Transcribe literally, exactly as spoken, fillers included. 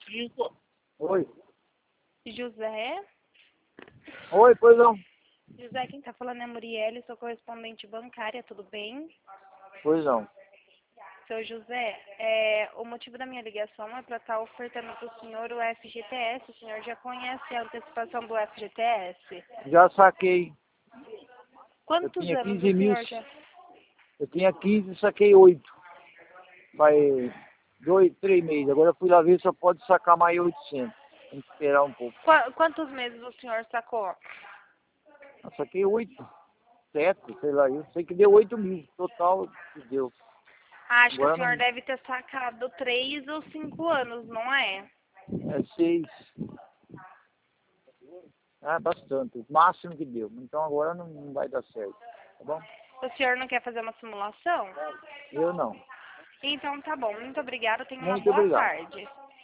Cinco. Oi. José? Oi, pois não. José, quem tá falando é Murielle, sou correspondente bancária, tudo bem? Pois não. Seu José, é, o motivo da minha ligação é para estar ofertando para o senhor o F G T S. O senhor já conhece a antecipação do F G T S? Já saquei. Eu Quantos tinha anos quinze o mil. senhor já... Eu tinha quinze e saquei oito. Vai dois, três meses. Agora eu fui lá ver, só pode sacar mais oitocentos. Tem que esperar um pouco. Qu- quantos meses o senhor sacou? Eu saquei oito, sete, sei lá. Eu sei que deu oito mil. Total que deu. Acho que o Agora senhor não. deve ter sacado três ou cinco anos, não é? É seis. É bastante. O máximo que deu. Então agora não, não vai dar certo. Tá bom? O senhor não quer fazer uma simulação? Eu não. Então tá bom, muito obrigada, tenha uma Muito boa obrigado. tarde.